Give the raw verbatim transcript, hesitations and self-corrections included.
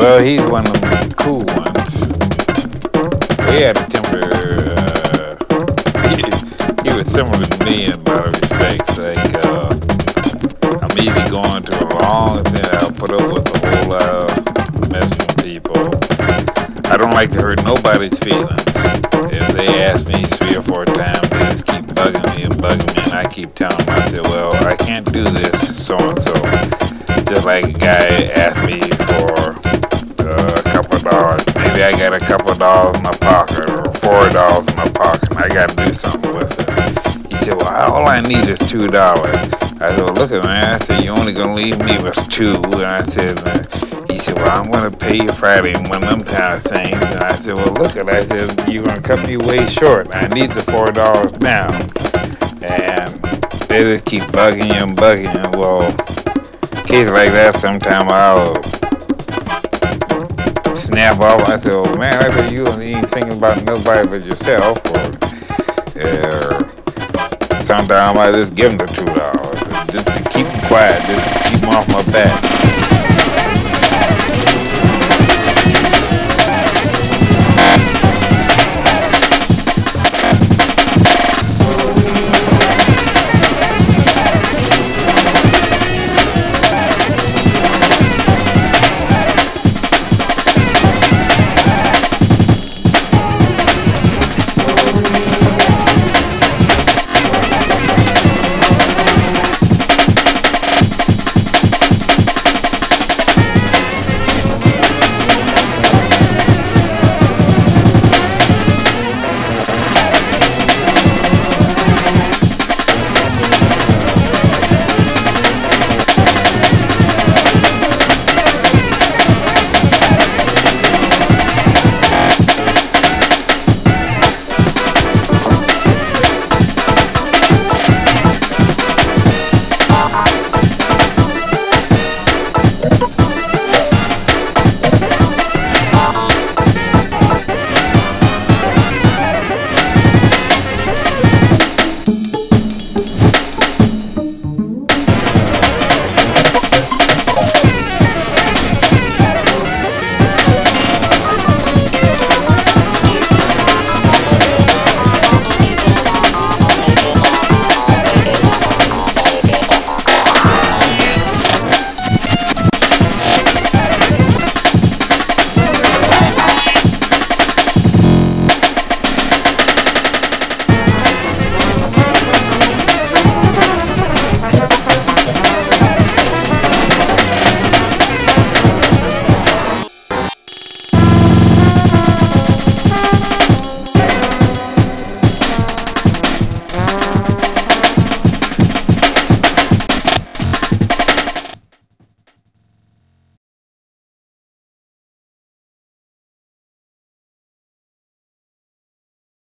Well, he's one of the cool ones. He had a temper. Uh, he, he was similar to me in a lot of respects. Like, uh, I'm either going through a long thing, I'll put up with a whole lot of mess from people. I don't like to hurt nobody's feelings. If they ask me three or four times, they just keep bugging me and bugging me, and I keep telling them, I say, well, I can't do this, so and so. Just like a guy asked me for uh, a couple of dollars. Maybe I got a couple of dollars in my pocket or four dollars in my pocket, and I got to do something with it. He said, well, all I need is two dollars. I said, well, look at man. I said, you're only going to leave me with two. And I said, he said, well, I'm going to pay you Friday and one of them kind of things. And I said, well, look at it. I said, you're going to cut me way short. I need the four dollars now. And they just keep bugging you and bugging you. Well, cases like that, sometime I'll snap off. I said, oh, man, I said, you ain't thinking about nobody but yourself. Or uh, sometimes I just give them the two dollars just to keep them quiet, just to keep them off my back.